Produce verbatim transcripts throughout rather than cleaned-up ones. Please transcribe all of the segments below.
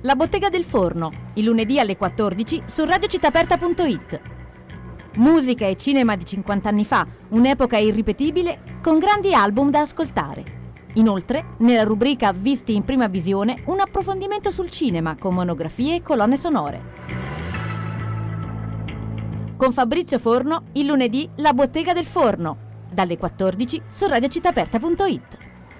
La Bottega del Forno, il lunedì alle quattordici su radio città aperta punto it. Musica e cinema di cinquanta anni fa, un'epoca irripetibile con grandi album da ascoltare. Inoltre, nella rubrica Visti in prima visione, un approfondimento sul cinema con monografie e colonne sonore. Con Fabrizio Forno, il lunedì La Bottega del Forno, dalle quattordici su radio città aperta punto it.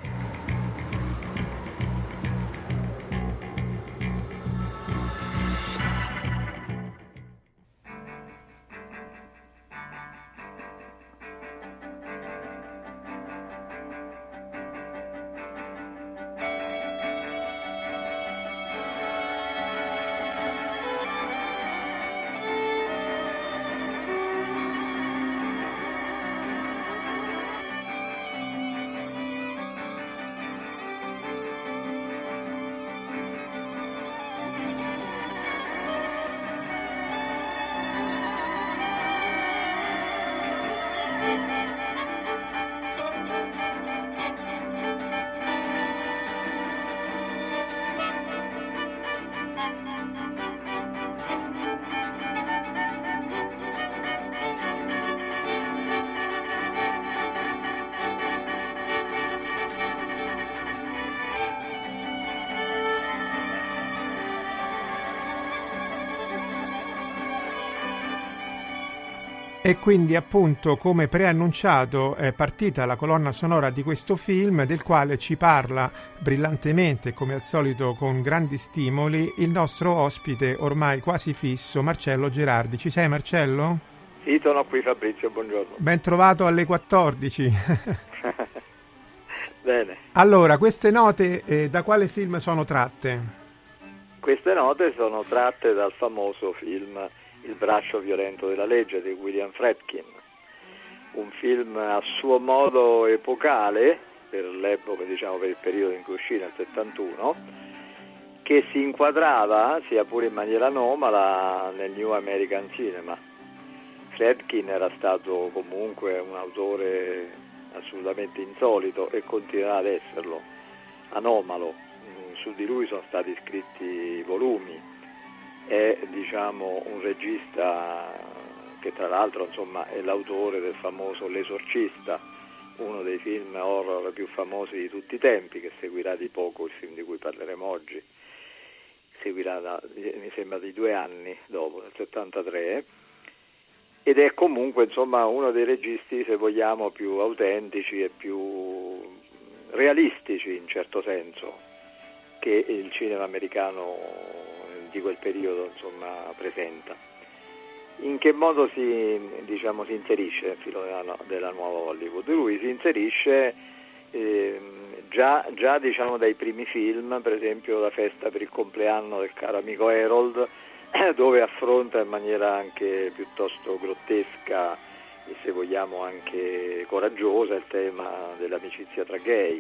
E quindi, appunto, come preannunciato, è partita la colonna sonora di questo film, del quale ci parla brillantemente, come al solito con grandi stimoli, il nostro ospite ormai quasi fisso, Marcello Gerardi. Ci sei, Marcello? Sì, sono qui, Fabrizio, buongiorno. Ben trovato alle quattordici. Bene. Allora, queste note eh, da quale film sono tratte? Queste note sono tratte dal famoso film Il braccio violento della legge di William Friedkin, un film a suo modo epocale per l'epoca, diciamo per il periodo in cui uscì nel settantuno, che si inquadrava, sia pure in maniera anomala, nel New American Cinema. Friedkin era stato comunque un autore assolutamente insolito e continuerà ad esserlo, anomalo. Su di lui sono stati scritti volumi. È, diciamo, un regista che tra l'altro, insomma, è l'autore del famoso L'Esorcista, uno dei film horror più famosi di tutti i tempi, che seguirà di poco il film di cui parleremo oggi. Seguirà da, mi sembra di due anni dopo, nel settantatré, ed è comunque, insomma, uno dei registi, se vogliamo, più autentici e più realistici in certo senso che il cinema americano di quel periodo, insomma, presenta. In che modo si, diciamo, si inserisce nel filo della, della nuova Hollywood? Lui si inserisce eh, già, già diciamo dai primi film, per esempio La festa per il compleanno del caro amico Harold, dove affronta in maniera anche piuttosto grottesca e, se vogliamo, anche coraggiosa il tema dell'amicizia tra gay,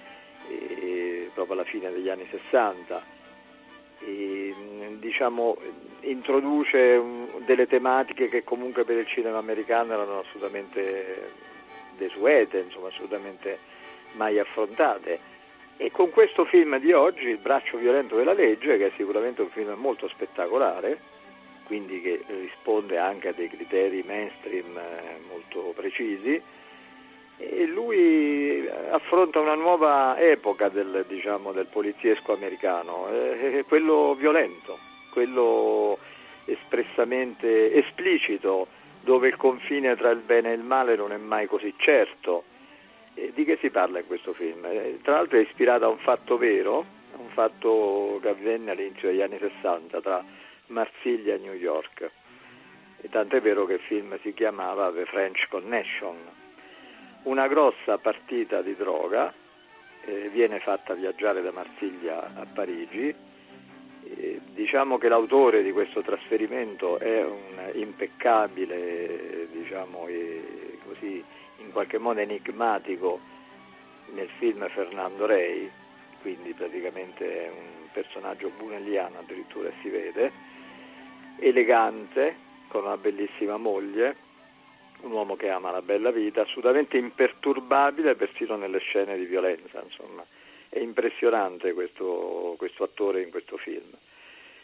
e, proprio alla fine degli anni sessanta. E, diciamo, introduce un, delle tematiche che comunque per il cinema americano erano assolutamente desuete, insomma, assolutamente mai affrontate. E con questo film di oggi, Il braccio violento della legge, che è sicuramente un film molto spettacolare, quindi che risponde anche a dei criteri mainstream molto precisi, e lui affronta una nuova epoca del, diciamo, del poliziesco americano, eh, quello violento, quello espressamente esplicito, dove il confine tra il bene e il male non è mai così certo. E di che si parla in questo film? Eh, tra l'altro è ispirato a un fatto vero, un fatto che avvenne all'inizio degli anni sessanta tra Marsiglia e New York, e tant'è vero che il film si chiamava The French Connection. Una grossa partita di droga eh, viene fatta viaggiare da Marsiglia a Parigi. Eh, diciamo che l'autore di questo trasferimento è un impeccabile, diciamo, e così in qualche modo enigmatico nel film Fernando Rey, quindi praticamente è un personaggio bunelliano addirittura, si vede, elegante, con una bellissima moglie, un uomo che ama la bella vita, assolutamente imperturbabile persino nelle scene di violenza, insomma. È impressionante questo, questo attore in questo film.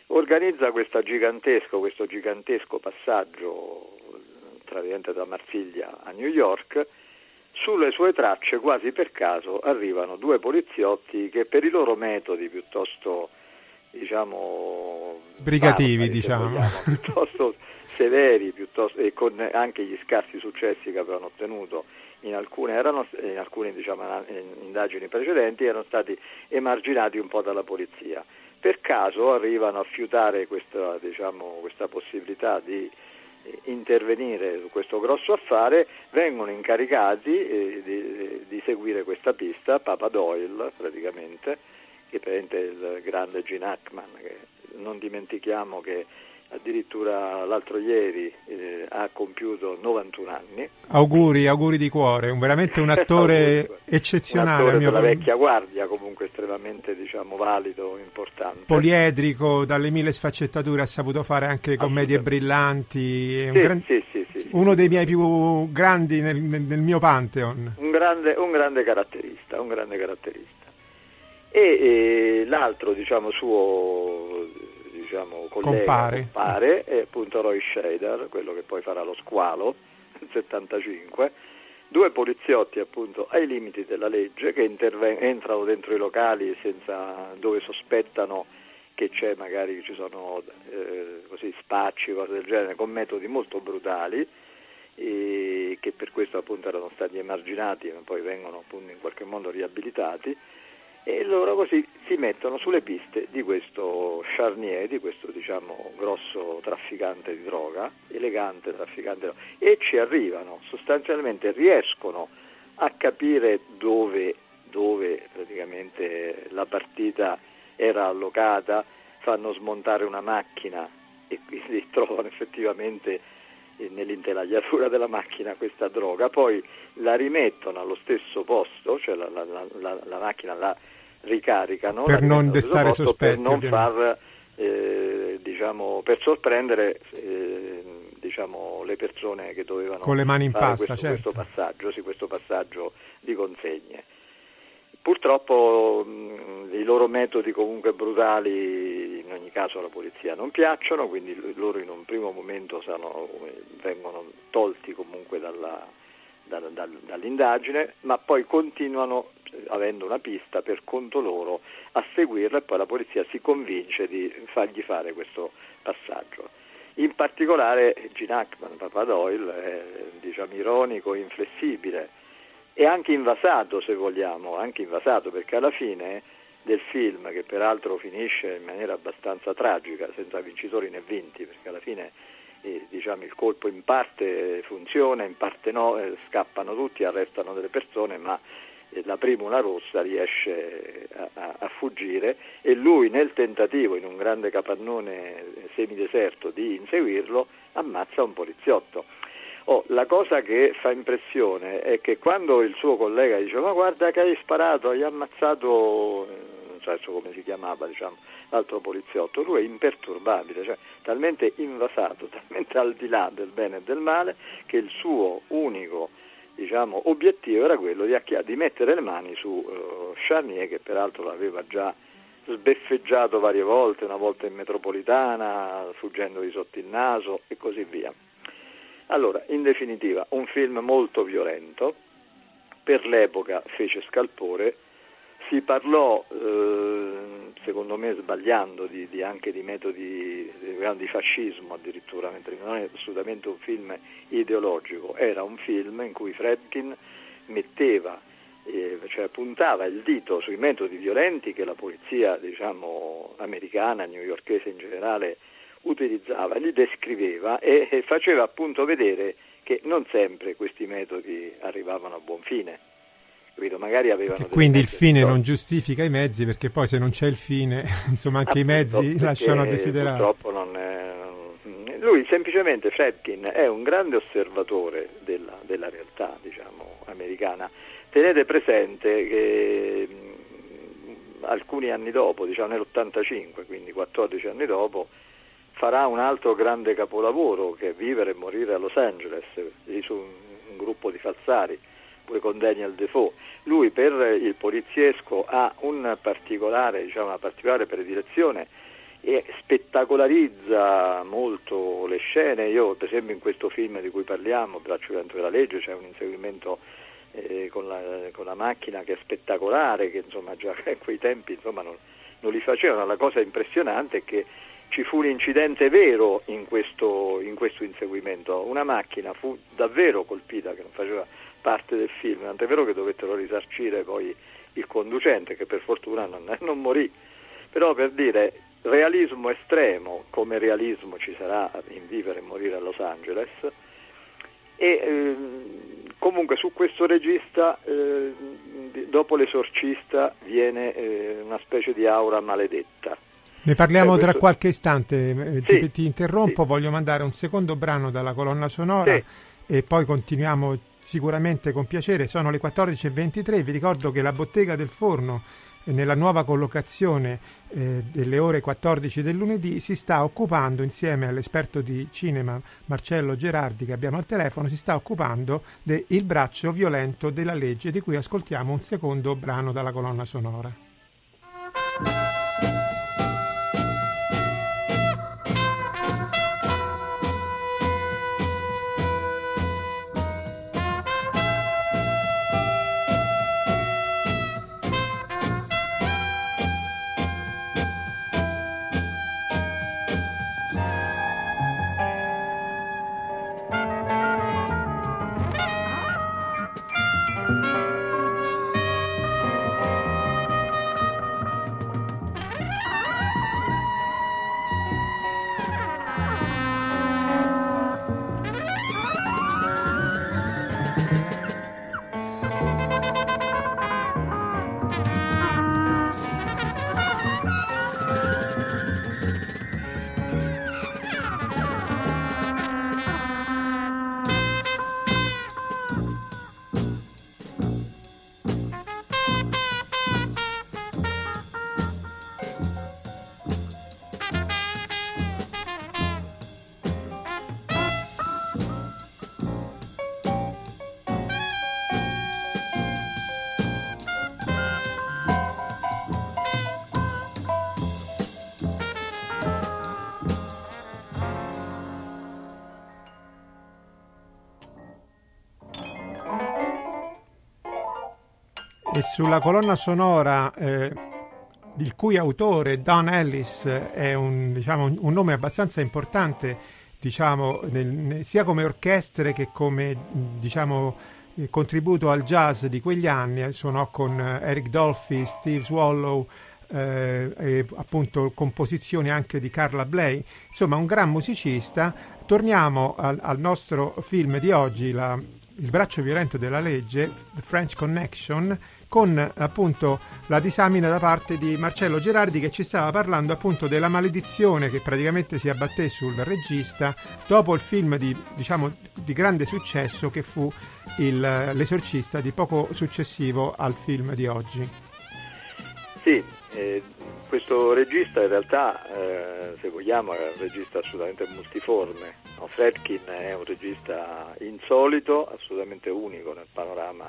organizza questa gigantesco, questo gigantesco passaggio praticamente da Marsiglia a New York. Sulle sue tracce, quasi per caso, arrivano due poliziotti che per i loro metodi piuttosto, diciamo, sbrigativi, barbari, diciamo, vogliamo, piuttosto severi, piuttosto, e con anche gli scarsi successi che avevano ottenuto in alcune, erano, in alcune diciamo, indagini precedenti, erano stati emarginati un po' dalla polizia. Per caso arrivano a fiutare questa, diciamo, questa possibilità di intervenire su questo grosso affare, vengono incaricati eh, di, di seguire questa pista, Papa Doyle praticamente, che è il grande Gene Hackman, che non dimentichiamo che addirittura l'altro ieri eh, ha compiuto novantuno anni. Auguri, auguri di cuore, un, veramente un attore eccezionale. Un attore mio della vecchia guardia, comunque estremamente, diciamo, valido, importante. Poliedrico, dalle mille sfaccettature, ha saputo fare anche commedie brillanti. È un sì, gran... sì, sì, sì, uno sì, dei sì. miei più grandi nel, nel mio pantheon. Un grande, un grande caratterista, un grande caratterista. E, e l'altro, diciamo, suo... diciamo, collega, compare. compare è appunto Roy Scheider, quello che poi farà Lo Squalo nel settantacinque, due poliziotti appunto ai limiti della legge che interven- entrano dentro i locali senza, dove sospettano che c'è, magari ci sono eh, così spacci, cose del genere, con metodi molto brutali, e che per questo appunto erano stati emarginati ma poi vengono appunto in qualche modo riabilitati. E loro così si mettono sulle piste di questo Charnier, di questo, diciamo, grosso trafficante di droga, elegante trafficante di droga, e ci arrivano, sostanzialmente riescono a capire dove, dove praticamente la partita era allocata, fanno smontare una macchina e quindi trovano effettivamente nell'intelaiatura della macchina questa droga, poi la rimettono allo stesso posto, cioè la, la, la, la macchina la ricaricano per la non destare posto, sospetti, per non ovviamente. far eh, diciamo, per sorprendere eh, diciamo, le persone che dovevano con le mani in fare pasta, questo, certo. questo passaggio, sì, questo passaggio di consegne. Purtroppo mh, i loro metodi comunque brutali in ogni caso alla polizia non piacciono, quindi loro in un primo momento sanno, vengono tolti comunque dalla, da, da, dall'indagine, ma poi continuano, avendo una pista per conto loro, a seguirla, e poi la polizia si convince di fargli fare questo passaggio. In particolare Gene Hackman, Papa Doyle, è, diciamo, ironico, inflessibile e anche invasato, se vogliamo, anche invasato, perché alla fine del film, che peraltro finisce in maniera abbastanza tragica, senza vincitori né vinti, perché alla fine eh, diciamo, il colpo in parte funziona, in parte no, eh, scappano tutti, arrestano delle persone, ma eh, la Primula Rossa riesce a, a, a fuggire, e lui, nel tentativo in un grande capannone semideserto di inseguirlo, ammazza un poliziotto. Oh, la cosa che fa impressione è che quando il suo collega dice ma guarda che hai sparato, hai ammazzato, non so adesso come si chiamava, diciamo, l'altro poliziotto, lui è imperturbabile, cioè talmente invasato, talmente al di là del bene e del male, che il suo unico, diciamo, obiettivo era quello di, acchia- di mettere le mani su uh, Charnier, che peraltro l'aveva già sbeffeggiato varie volte, una volta in metropolitana, fuggendo sotto il naso e così via. Allora, in definitiva, un film molto violento, per l'epoca fece scalpore, si parlò, eh, secondo me sbagliando, di, di anche di metodi di, di fascismo addirittura, mentre non è assolutamente un film ideologico, era un film in cui Friedkin metteva, eh, cioè puntava il dito sui metodi violenti che la polizia, diciamo, americana, newyorkese in generale, utilizzava, li descriveva e, e faceva appunto vedere che non sempre questi metodi arrivavano a buon fine. Capito? Magari avevano quindi il fine migliori. Non giustifica i mezzi, perché poi se non c'è il fine, insomma, anche Appunto, i mezzi lasciano a desiderare. Purtroppo non è... Lui semplicemente, Friedkin, è un grande osservatore della, della realtà, diciamo, americana. Tenete presente che mh, alcuni anni dopo, diciamo nell'ottantacinque, quindi quattordici anni dopo, farà un altro grande capolavoro, che è Vivere e morire a Los Angeles, su un, un gruppo di falsari, pure con Daniel Defoe. Lui per il poliziesco ha un particolare, diciamo, una particolare predilezione, e spettacolarizza molto le scene. Io per esempio in questo film di cui parliamo, Braccio violento della legge, c'è un inseguimento eh, con, la, con la macchina che è spettacolare, che insomma già a quei tempi insomma non, non li facevano. La cosa impressionante è che ci fu un incidente vero in questo, in questo inseguimento, una macchina fu davvero colpita che non faceva parte del film, tant'è vero che dovettero risarcire poi il conducente, che per fortuna non, non morì. Però per dire, realismo estremo, come realismo ci sarà in Vivere e morire a Los Angeles, e eh, comunque su questo regista eh, dopo L'Esorcista viene eh, una specie di aura maledetta. Ne parliamo cioè, tra questo... qualche istante, sì, ti, ti interrompo, sì. Voglio mandare un secondo brano dalla colonna sonora, sì, e poi continuiamo sicuramente con piacere. Sono le quattordici e ventitré, vi ricordo che la Bottega del Forno, nella nuova collocazione eh, delle ore quattordici del lunedì, si sta occupando, insieme all'esperto di cinema Marcello Gerardi che abbiamo al telefono, si sta occupando del Braccio violento della legge, di cui ascoltiamo un secondo brano dalla colonna sonora. E sulla colonna sonora, eh, il cui autore, Don Ellis, è un, diciamo, un nome abbastanza importante, diciamo, nel, nel, sia come orchestre che come, diciamo, eh, contributo al jazz di quegli anni. Suonò con Eric Dolphy, Steve Swallow, eh, e appunto composizioni anche di Carla Bley. Insomma, un gran musicista. Torniamo al, al nostro film di oggi, la, Il braccio violento della legge, The French Connection, con appunto la disamina da parte di Marcello Gerardi, che ci stava parlando appunto della maledizione che praticamente si abbatté sul regista dopo il film di, diciamo, di grande successo che fu il, L'Esorcista, di poco successivo al film di oggi. Sì, eh, questo regista in realtà, eh, se vogliamo, è un regista assolutamente multiforme. No, Friedkin è un regista insolito, assolutamente unico nel panorama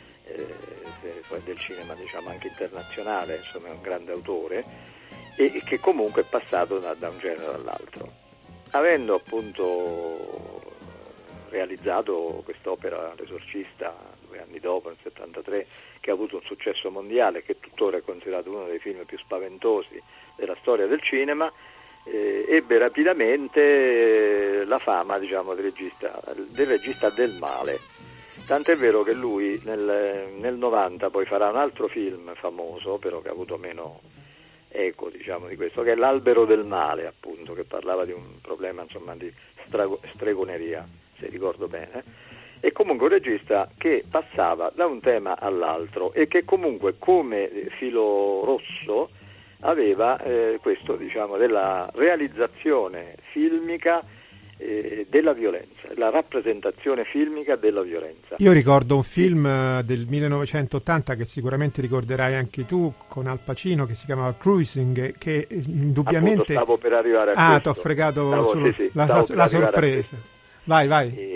eh, del cinema, diciamo, anche internazionale. Insomma, è un grande autore e che comunque è passato da, da un genere all'altro, avendo appunto realizzato quest'opera L'Esorcista due anni dopo, nel settantatré, che ha avuto un successo mondiale, che tuttora è considerato uno dei film più spaventosi della storia del cinema. Eh, ebbe rapidamente la fama, diciamo, del regista, del regista del male. Tant'è vero che lui nel, nel novanta poi farà un altro film famoso, però che ha avuto meno eco, diciamo, di questo, che è L'Albero del male, appunto, che parlava di un problema, insomma, di strago, stregoneria, se ricordo bene. E comunque un regista che passava da un tema all'altro e che comunque come filo rosso aveva eh, questo, diciamo, della realizzazione filmica eh, della violenza, la rappresentazione filmica della violenza. Io ricordo un film del millenovecentottanta che sicuramente ricorderai anche tu, con Al Pacino, che si chiamava Cruising, che indubbiamente... Appunto, stavo per arrivare a ah, questo. t'ho fregato stavo, solo sì, sì, la, la sorpresa. Vai, vai. Eh,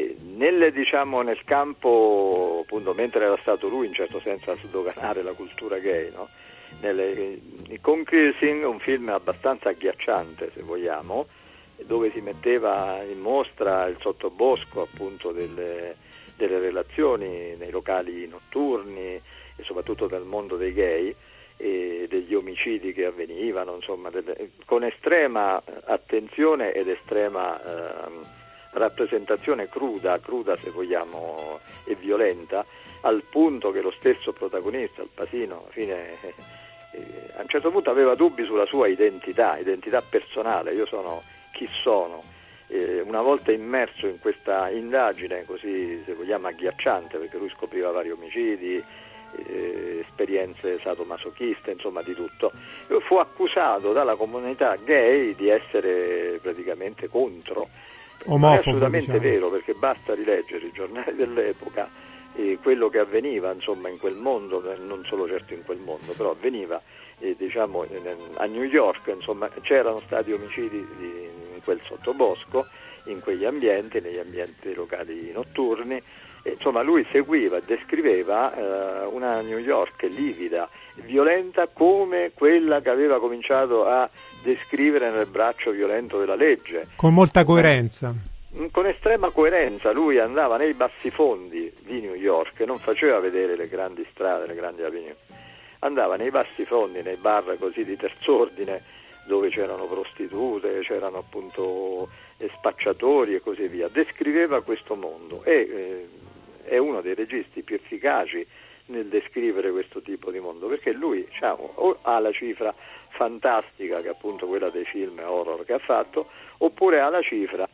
nel, diciamo, nel campo, appunto, mentre era stato lui in certo senso a sdoganare la cultura gay, no? Nelle, con Kissing, un film abbastanza agghiacciante, se vogliamo, dove si metteva in mostra il sottobosco, appunto, delle, delle relazioni nei locali notturni e soprattutto del mondo dei gay e degli omicidi che avvenivano, insomma, delle, con estrema attenzione ed estrema eh, rappresentazione cruda, cruda se vogliamo, e violenta, al punto che lo stesso protagonista, il Pasino, alla fine eh, eh, a un certo punto aveva dubbi sulla sua identità, identità personale. Io sono chi sono. Eh, una volta immerso in questa indagine così, se vogliamo, agghiacciante, perché lui scopriva vari omicidi, eh, esperienze sadomasochiste, insomma di tutto, fu accusato dalla comunità gay di essere praticamente contro. Omofobo, non è assolutamente diciamo. Vero, perché basta rileggere i giornali dell'epoca e quello che avveniva, insomma, in quel mondo, non solo certo in quel mondo, però avveniva eh, diciamo a New York, insomma, c'erano stati omicidi di, in quel sottobosco, in quegli ambienti, negli ambienti locali notturni, e, insomma, lui seguiva, descriveva eh, una New York livida, violenta, come quella che aveva cominciato a descrivere nel Braccio violento della legge. Con molta coerenza. Con estrema coerenza. Lui andava nei bassifondi di New York, non faceva vedere le grandi strade, le grandi avenue, andava nei bassifondi, nei bar così di terz'ordine, dove c'erano prostitute, c'erano appunto spacciatori e così via. Descriveva questo mondo e eh, è uno dei registi più efficaci nel descrivere questo tipo di mondo, perché lui, diciamo, o ha la cifra fantastica, che è appunto quella dei film horror che ha fatto, oppure ha la cifra.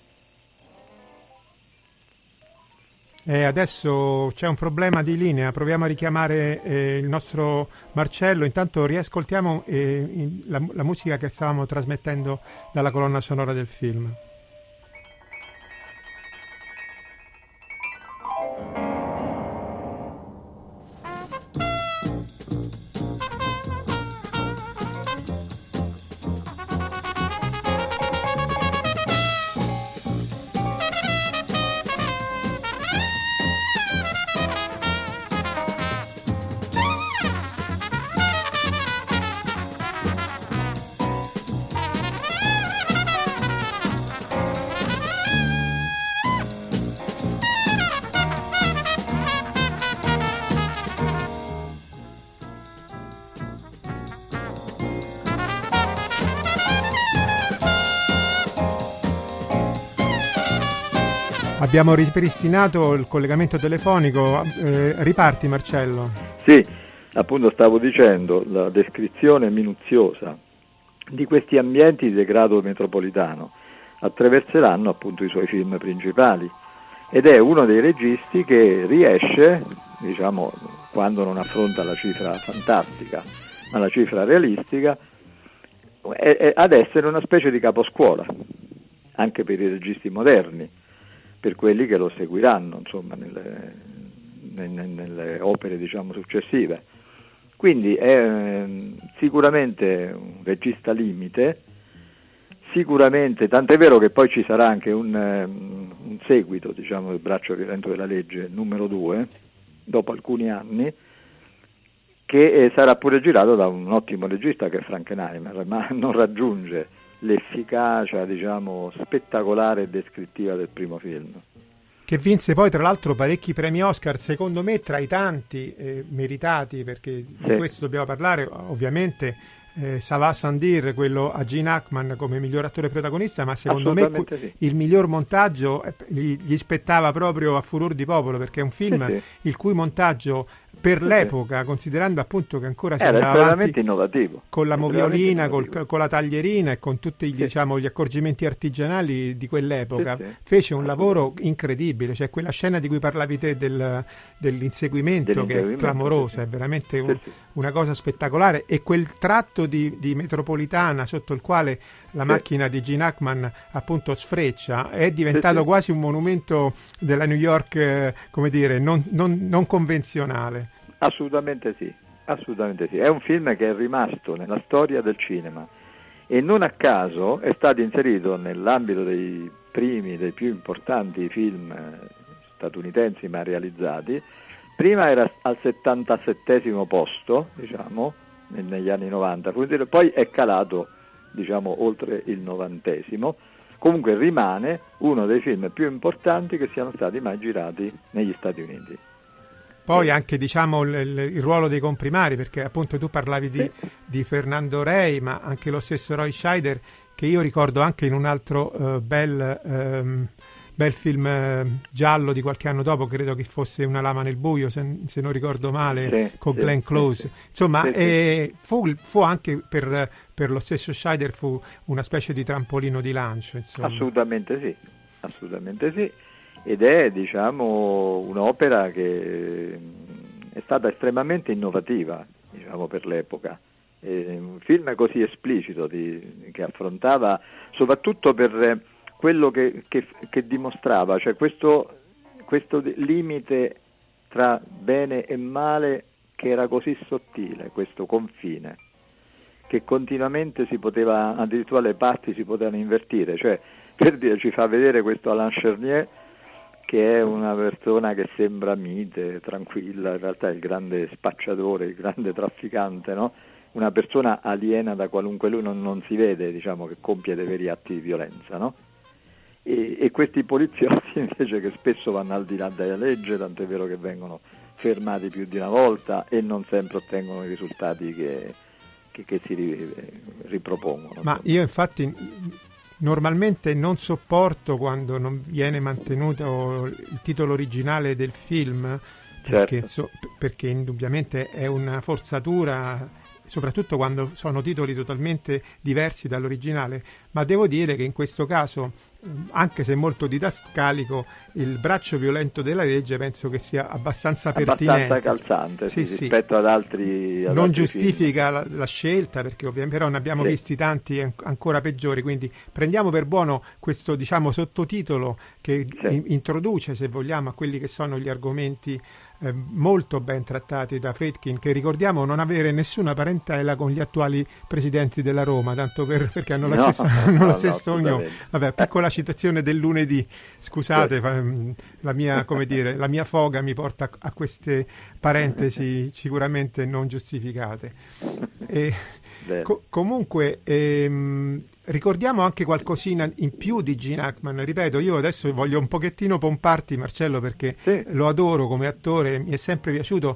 Eh, adesso c'è un problema di linea, proviamo a richiamare eh, il nostro Marcello. Intanto riascoltiamo eh, in, la, la musica che stavamo trasmettendo dalla colonna sonora del film. Abbiamo ripristinato il collegamento telefonico, eh, riparti Marcello. Sì, appunto stavo dicendo, la descrizione minuziosa di questi ambienti di degrado metropolitano attraverseranno appunto i suoi film principali, ed è uno dei registi che riesce, diciamo, quando non affronta la cifra fantastica ma la cifra realistica, è, è ad essere una specie di caposcuola anche per i registi moderni, per quelli che lo seguiranno, insomma, nelle, nelle, nelle opere, diciamo, successive. Quindi è eh, sicuramente un regista limite, sicuramente, tant'è vero che poi ci sarà anche un, um, un seguito, diciamo, del Braccio violento della legge numero due, dopo alcuni anni, che eh, sarà pure girato da un ottimo regista che è Frankenheimer, ma non raggiunge l'efficacia, diciamo, spettacolare e descrittiva del primo film. Che vinse poi tra l'altro parecchi premi Oscar, secondo me tra i tanti eh, meritati, perché di sì. questo dobbiamo parlare, ovviamente eh, Sava Sandir, quello a Gene Hackman come miglior attore protagonista, ma secondo me sì. il miglior montaggio eh, gli, gli spettava proprio a furor di popolo, perché è un film sì, sì. il cui montaggio per sì, l'epoca, sì. considerando appunto che ancora si era andava avanti innovativo. con la moviolina, col, con la taglierina e con tutti sì. diciamo, gli accorgimenti artigianali di quell'epoca, sì, sì. fece un lavoro incredibile, cioè quella scena di cui parlavi te del, dell'inseguimento, dell'inseguimento che è clamorosa, sì, sì. è veramente sì, un, sì. una cosa spettacolare, e quel tratto di, di metropolitana sotto il quale la sì. macchina di Gene Hackman appunto sfreccia è diventato sì, sì. quasi un monumento della New York, eh, come dire, non, non, non convenzionale. Assolutamente sì, assolutamente sì. È un film che è rimasto nella storia del cinema e non a caso è stato inserito nell'ambito dei primi, dei più importanti film statunitensi ma realizzati. Prima era al settantasettesimo posto, diciamo, negli anni novanta, poi è calato, diciamo, oltre il novantesimo. Comunque rimane uno dei film più importanti che siano stati mai girati negli Stati Uniti. Poi anche, diciamo, il, il ruolo dei comprimari, perché appunto tu parlavi di, sì. di Fernando Rey, ma anche lo stesso Roy Scheider, che io ricordo anche in un altro uh, bel, um, bel film uh, giallo di qualche anno dopo, credo che fosse Una lama nel buio, se, se non ricordo male, sì, con sì, Glenn Close. Sì, sì. Insomma, sì, eh, sì. Fu, fu anche per, per lo stesso Scheider fu una specie di trampolino di lancio. Insomma. Assolutamente sì, assolutamente sì. Ed è, diciamo, un'opera che è stata estremamente innovativa, diciamo, per l'epoca. È un film così esplicito di, che affrontava soprattutto per quello che, che, che dimostrava, cioè questo, questo limite tra bene e male che era così sottile, questo confine, che continuamente si poteva, addirittura le parti si potevano invertire, cioè per dire, ci fa vedere questo Alain Chernier, che è una persona che sembra mite, tranquilla, in realtà è il grande spacciatore, il grande trafficante, no? Una persona aliena da qualunque lui non, non si vede, diciamo, che compie dei veri atti di violenza, no? E, e questi poliziotti invece che spesso vanno al di là della legge, tant'è vero che vengono fermati più di una volta e non sempre ottengono i risultati che, che, che si ripropongono. Ma io infatti normalmente non sopporto quando non viene mantenuto il titolo originale del film, perché, certo. so, perché indubbiamente è una forzatura, soprattutto quando sono titoli totalmente diversi dall'originale, ma devo dire che in questo caso, anche se molto didascalico, Il braccio violento della legge penso che sia abbastanza pertinente, abbastanza calzante, sì, sì, sì. rispetto ad altri ad non altri giustifica la, la scelta, perché ovviamente però ne abbiamo sì. visti tanti ancora peggiori, quindi prendiamo per buono questo, diciamo, sottotitolo che sì. in, introduce, se vogliamo, a quelli che sono gli argomenti eh, molto ben trattati da Friedkin, che ricordiamo non avere nessuna parentela con gli attuali presidenti della Roma, tanto per, perché hanno la no, stessa, hanno no, lo stesso no, cognome. Vabbè, piccola citazione del lunedì, scusate, fa, la mia, come dire, la mia foga mi porta a queste parentesi sicuramente non giustificate. E, co- comunque ehm, ricordiamo anche qualcosina in più di Gene Hackman. Ripeto, io adesso voglio un pochettino pomparti, Marcello, perché sì. lo adoro come attore, mi è sempre piaciuto.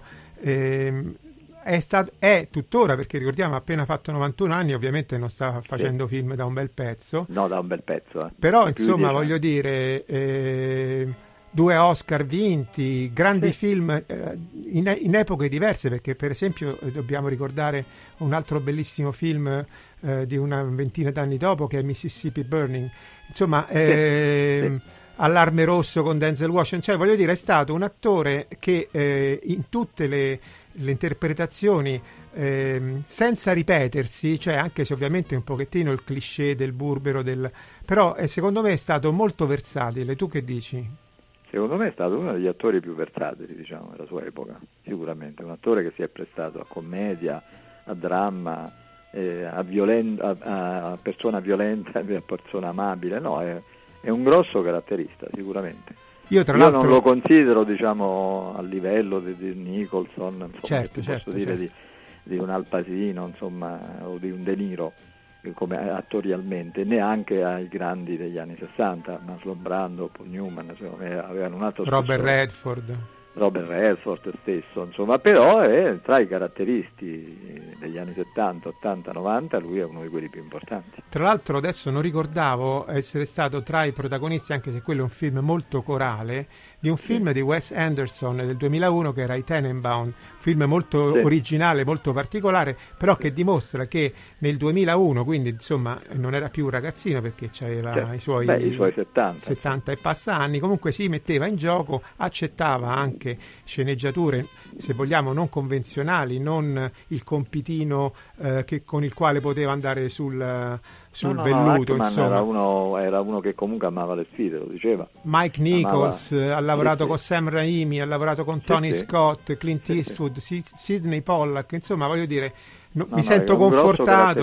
Ehm, È, stato, è tuttora, perché ricordiamo ha appena fatto novantuno anni, ovviamente non sta facendo sì. film da un bel pezzo. No, da un bel pezzo. Eh. Però insomma voglio dire, eh, due Oscar vinti, grandi sì. film eh, in, in epoche diverse, perché per esempio eh, dobbiamo ricordare un altro bellissimo film eh, di una ventina d'anni dopo, che è Mississippi Burning. Insomma, eh, sì. Sì. Allarme rosso con Denzel Washington, cioè voglio dire è stato un attore che eh, in tutte le le interpretazioni eh, senza ripetersi, cioè anche se ovviamente un pochettino il cliché del burbero del, però eh, secondo me è stato molto versatile. Tu che dici? Secondo me è stato uno degli attori più versatili, diciamo, della sua epoca, sicuramente un attore che si è prestato a commedia, a dramma, eh, a, violen- a, a persona violenta e a persona amabile. No, è, è un grosso caratterista, sicuramente. Io, tra Io l'altro, non lo considero, diciamo, a livello di, di Nicholson, insomma, certo, che certo, posso dire certo. di, di un Al Pacino, insomma, o di un De Niro, come attorialmente, neanche ai grandi degli anni sessanta, Marlon Brando, Paul Newman, insomma, avevano un altro Robert spessore. Redford. Robert Redford stesso, insomma, però è tra i caratteristi degli anni settanta, ottanta, novanta, lui è uno di quelli più importanti. Tra l'altro adesso non ricordavo essere stato tra i protagonisti, anche se quello è un film molto corale, di un film sì. di Wes Anderson del duemilauno che era I Tenenbaum, un film molto sì. originale, molto particolare, però sì. che dimostra che nel duemilauno, quindi insomma non era più un ragazzino perché aveva certo. i suoi, Beh, i suoi settanta, settanta e passa anni, comunque si metteva in gioco, accettava anche sceneggiature, se vogliamo, non convenzionali, non il compitino eh, che, con il quale poteva andare sul, sul no, no, velluto. No, insomma. Era uno, era uno che comunque amava le sfide, lo diceva. Mike Nichols amava... ha lavorato sì, con sì. Sam Raimi, ha lavorato con Tony sì, Scott, Clint sì, Eastwood, sì. Sidney Pollack, insomma voglio dire, no, no, mi no, sento confortato.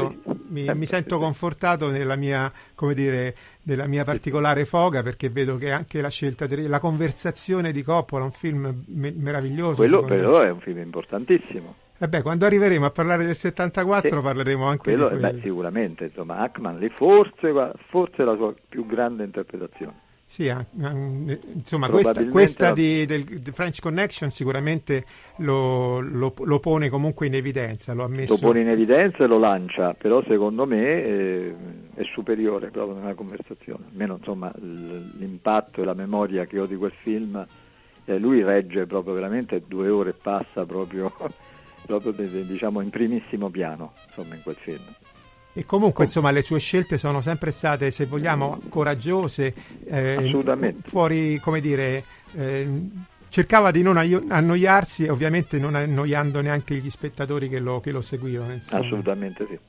mi, mi sento confortato nella mia, come dire, nella mia particolare foga, perché vedo che anche la scelta, de, la conversazione di Coppola, un film me- meraviglioso. Quello però è un film importantissimo. E beh, quando arriveremo a parlare del settantaquattro sì, parleremo anche quello, di quello. Beh, sicuramente, insomma, Ackman lì forse, forse è la sua più grande interpretazione. Sì, insomma, questa, questa di, del, del French Connection sicuramente lo, lo, lo pone comunque in evidenza, lo ha messo... Lo pone in evidenza e lo lancia, però secondo me è, è superiore proprio nella conversazione. Almeno, insomma, l'impatto e la memoria che ho di quel film, eh, lui regge proprio veramente due ore e passa proprio, proprio diciamo in primissimo piano, insomma, in quel film. E comunque, insomma, le sue scelte sono sempre state, se vogliamo, coraggiose, eh, assolutamente. Fuori, come dire, eh, cercava di non annoiarsi, e ovviamente non annoiando neanche gli spettatori che lo, che lo seguivano. Insomma. Assolutamente sì.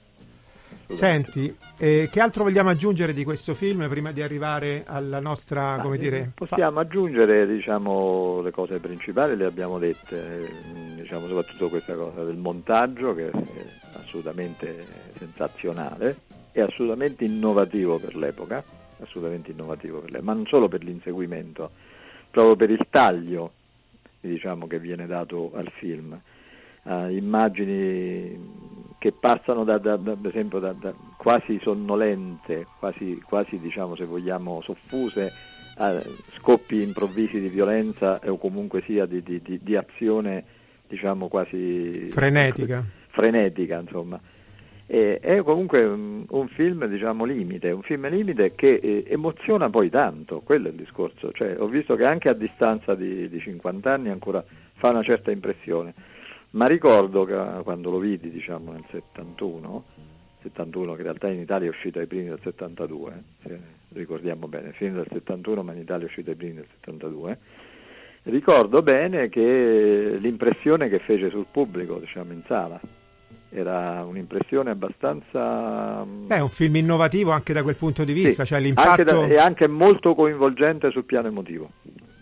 Senti, eh, che altro vogliamo aggiungere di questo film prima di arrivare alla nostra, come ah, dire... Possiamo fa- aggiungere, diciamo, le cose principali, le abbiamo dette, diciamo soprattutto questa cosa del montaggio, che è assolutamente sensazionale, è assolutamente innovativo per l'epoca, assolutamente innovativo per l'epoca, ma non solo per l'inseguimento, proprio per il taglio, diciamo, che viene dato al film. Uh, immagini che passano da, da, da, per esempio da, da quasi sonnolente, quasi, quasi diciamo se vogliamo soffuse, a scoppi improvvisi di violenza o comunque sia di, di, di, di azione diciamo quasi frenetica, frenetica insomma. E, è comunque un, un film diciamo limite, un film limite che eh, emoziona poi tanto, quello è il discorso, cioè ho visto che anche a distanza di, di cinquanta anni ancora fa una certa impressione. Ma ricordo che quando lo vidi, diciamo, nel settantuno, settantuno che in realtà in Italia è uscito ai primi del settantadue, se ricordiamo bene, film del settantuno, ma in Italia è uscito ai primi del settantadue, ricordo bene che l'impressione che fece sul pubblico, diciamo, in sala, era un'impressione abbastanza... Beh, è un film innovativo anche da quel punto di vista, sì, cioè l'impatto... Anche da, e anche molto coinvolgente sul piano emotivo.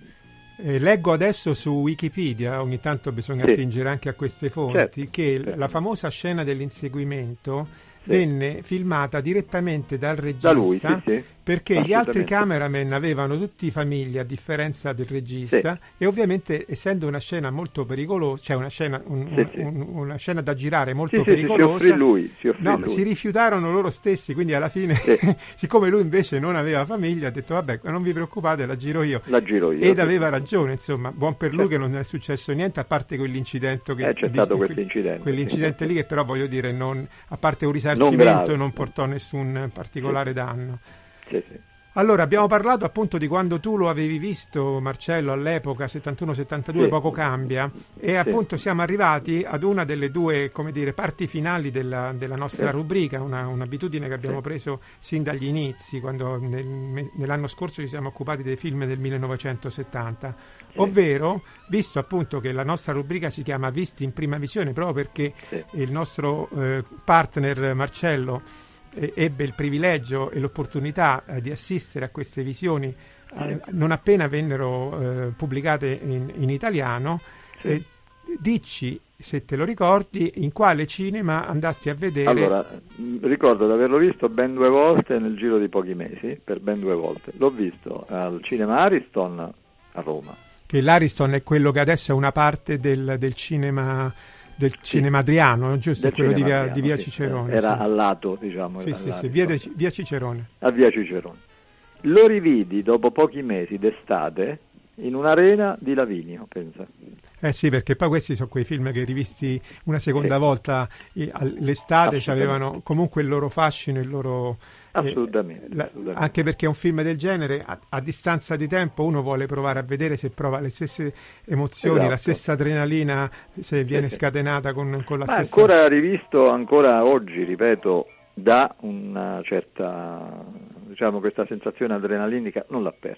Eh, leggo adesso su Wikipedia, ogni tanto bisogna sì. attingere anche a queste fonti, certo, che certo. la famosa scena dell'inseguimento sì. venne filmata direttamente dal regista, da lui, sì, sì. perché gli altri cameraman avevano tutti famiglie a differenza del regista sì. e ovviamente essendo una scena molto pericolosa, cioè una scena, un, sì, sì. Un, una scena da girare molto sì, pericolosa, sì, si offrì lui, si, offrì no, lui. si rifiutarono loro stessi, quindi alla fine sì. siccome lui invece non aveva famiglia ha detto vabbè non vi preoccupate, la giro io, la giro io ed sì. aveva ragione, insomma, buon per lui certo. che non è successo niente a parte quell'incidente che eh, c'è di, stato questo incidente quell'incidente sì. lì che però voglio dire non, a parte un risarcimento non, non portò nessun particolare sì. danno sì, sì. Allora, abbiamo parlato appunto di quando tu lo avevi visto, Marcello, all'epoca, settantuno settantadue, sì. poco cambia, e sì. appunto siamo arrivati ad una delle due, come dire, parti finali della, della nostra sì. rubrica, una, un'abitudine che abbiamo sì. preso sin dagli inizi, quando nel, nell'anno scorso ci siamo occupati dei film del millenovecentosettanta, sì. ovvero, visto appunto che la nostra rubrica si chiama Visti in prima visione, proprio perché sì. il nostro eh, partner Marcello ebbe il privilegio e l'opportunità eh, di assistere a queste visioni eh, non appena vennero eh, pubblicate in, in italiano, sì. eh, dici se te lo ricordi in quale cinema andasti a vedere. Allora, ricordo di averlo visto ben due volte nel giro di pochi mesi, per ben due volte. L'ho visto al cinema Ariston a Roma, che l'Ariston è quello che adesso è una parte del, del cinema del sì. cinema Adriano, giusto? Quello di via, Adriano, di via sì. Cicerone. Era sì. al lato, diciamo. Sì, sì, sì, via, de, via Cicerone. A via Cicerone. Lo rividi dopo pochi mesi d'estate in un'arena di Lavinio, pensa. Eh sì, perché poi questi sono quei film che rivisti una seconda sì. volta eh, all'estate avevano comunque il loro fascino, il loro... Assolutamente, eh, la, assolutamente. Anche perché un film del genere a, a distanza di tempo uno vuole provare a vedere se prova le stesse emozioni, esatto. la stessa adrenalina, se viene sì, scatenata con, con la Ma stessa... ancora rivisto, ancora oggi, ripeto, dà una certa, diciamo, questa sensazione adrenalinica, non l'ha persa.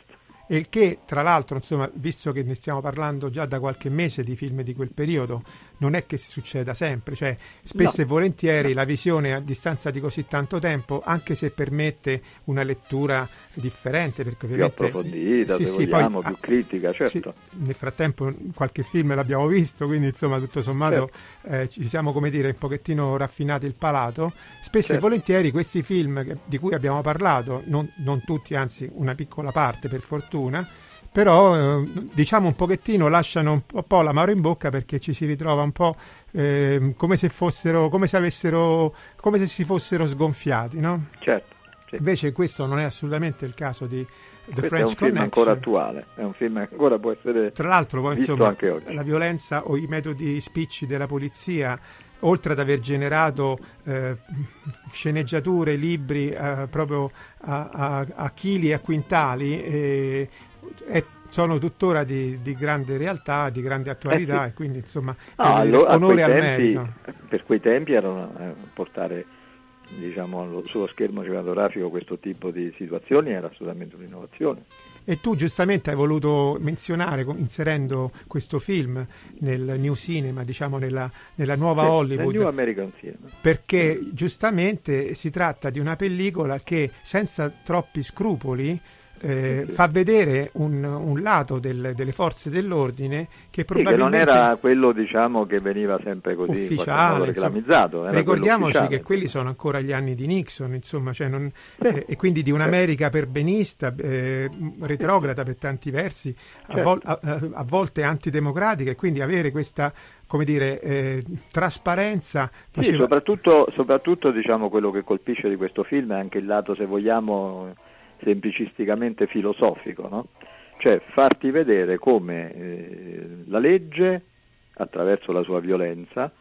e che tra l'altro, insomma, visto che ne stiamo parlando già da qualche mese di film di quel periodo, non è che si succeda sempre, cioè spesso no. e volentieri no. la visione a distanza di così tanto tempo, anche se permette una lettura differente, perché ovviamente più approfondita, sì, se sì, vogliamo, poi, più critica, certo. Sì, nel frattempo qualche film l'abbiamo visto, quindi insomma tutto sommato certo. eh, ci siamo, come dire, un pochettino raffinati il palato. Spesso certo. e volentieri questi film che, di cui abbiamo parlato, non, non tutti, anzi una piccola parte per fortuna, però eh, diciamo un pochettino lasciano un po', un po' l'amaro in bocca, perché ci si ritrova un po' eh, come se fossero, come se avessero, come se si fossero sgonfiati, no? Certo. Sì. Invece questo non è assolutamente il caso di The Questo French è un film Connection. ancora attuale, è un film che ancora può essere tra l'altro poi visto insomma anche oggi. La violenza o i metodi spicci della polizia, oltre ad aver generato eh, sceneggiature, libri eh, proprio a, a, a chili e a quintali, eh, è, sono tuttora di, di grande realtà, di grande attualità, eh sì. e quindi insomma no, allora, onore al tempi, merito. Per quei tempi erano eh, portare, diciamo, sullo schermo cinematografico questo tipo di situazioni era assolutamente un'innovazione. E tu giustamente hai voluto menzionare, inserendo questo film nel New Cinema, diciamo nella, nella nuova sì, Hollywood, nel New American Cinema, perché giustamente si tratta di una pellicola che senza troppi scrupoli Eh, sì. fa vedere un, un lato del, delle forze dell'ordine che probabilmente sì, che non era quello, diciamo, che veniva sempre così ufficiale, reclamizzato. Era ricordiamoci che quelli sono ancora gli anni di Nixon, insomma, cioè non, sì. eh, e quindi di un'America perbenista, eh, retrograda per tanti versi, a, certo. vol- a, a volte antidemocratica, e quindi avere questa, come dire, eh, trasparenza sì, faceva... soprattutto, soprattutto diciamo, quello che colpisce di questo film è anche il lato, se vogliamo, semplicisticamente filosofico, no? Cioè farti vedere come eh, la legge, attraverso la sua violenza,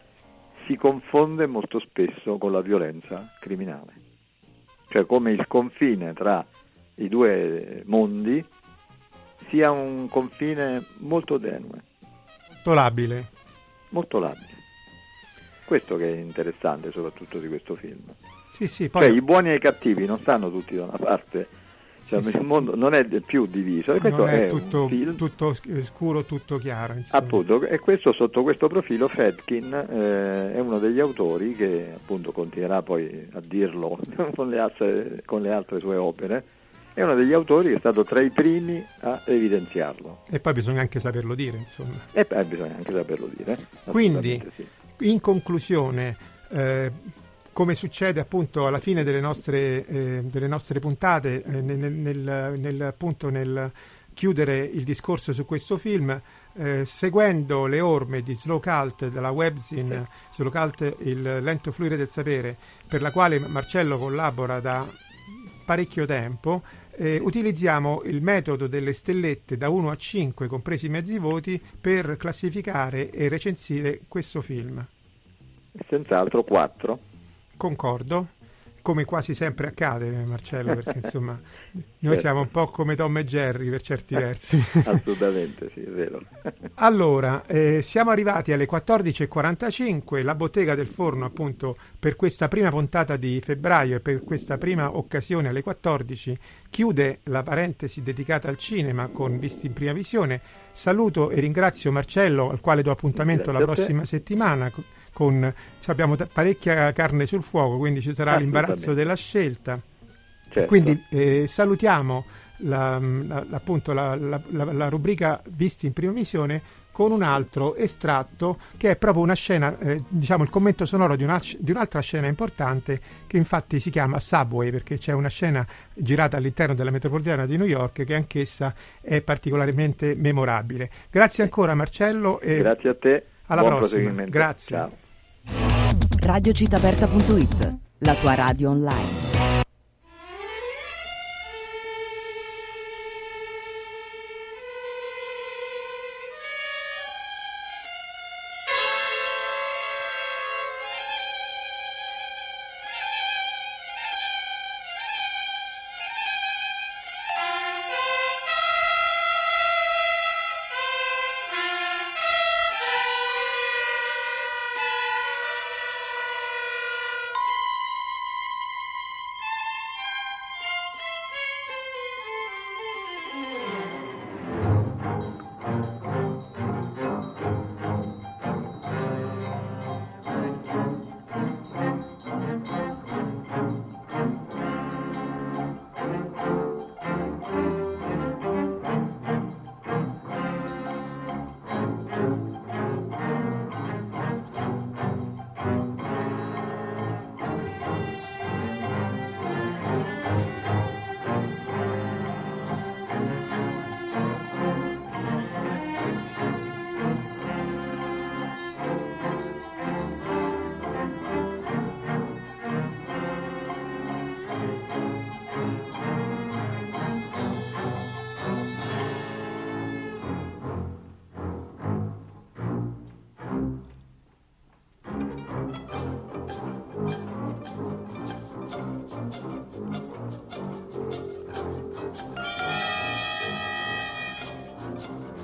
si confonde molto spesso con la violenza criminale, cioè come il confine tra i due mondi sia un confine molto tenue, molto labile, molto labile. Questo che è interessante soprattutto di questo film. Sì, sì, poi... Cioè i buoni e i cattivi non stanno tutti da una parte, cioè, sì, il sì. mondo non è più diviso, e questo non è, è tutto, un film tutto scuro, tutto chiaro, insomma. appunto, e questo, sotto questo profilo Friedkin eh, è uno degli autori che appunto continuerà poi a dirlo con le, altre, con le altre sue opere, è uno degli autori che è stato tra i primi a evidenziarlo, e poi bisogna anche saperlo dire, insomma, e poi bisogna anche saperlo dire, quindi sì. In conclusione, eh, come succede appunto alla fine delle nostre, eh, delle nostre puntate, eh, nel, nel, nel, appunto nel chiudere il discorso su questo film, eh, seguendo le orme di Slow Cult, della webzine sì. Slow Cult, il lento fluire del sapere, per la quale Marcello collabora da parecchio tempo, eh, utilizziamo il metodo delle stellette da uno a cinque, compresi i mezzi voti, per classificare e recensire questo film. Senz'altro quattro. Concordo, come quasi sempre accade, Marcello, perché insomma noi certo. siamo un po' come Tom e Jerry per certi versi. Assolutamente, sì, è vero. Allora, eh, siamo arrivati alle quattordici e quarantacinque, la bottega del forno appunto per questa prima puntata di febbraio e per questa prima occasione alle quattordici chiude la parentesi dedicata al cinema con Visti in Prima Visione. Saluto e ringrazio Marcello, al quale do appuntamento Grazie la prossima settimana. Con, abbiamo parecchia carne sul fuoco, quindi ci sarà l'imbarazzo della scelta. Certo. Quindi eh, salutiamo la, la, appunto la, la, la, la rubrica Visti in Prima Visione con un altro estratto che è proprio una scena, eh, diciamo il commento sonoro di, una, di un'altra scena importante, che infatti si chiama Subway, perché c'è una scena girata all'interno della metropolitana di New York che anch'essa è particolarmente memorabile. Grazie ancora Marcello e grazie a te. Alla Buon prossima, grazie. Ciao. radio città aperta punto it, la tua radio online.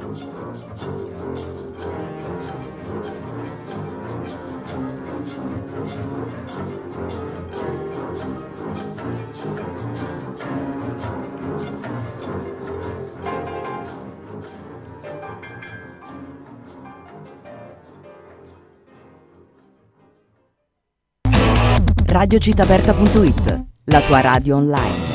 radio città aperta punto it, la tua radio online.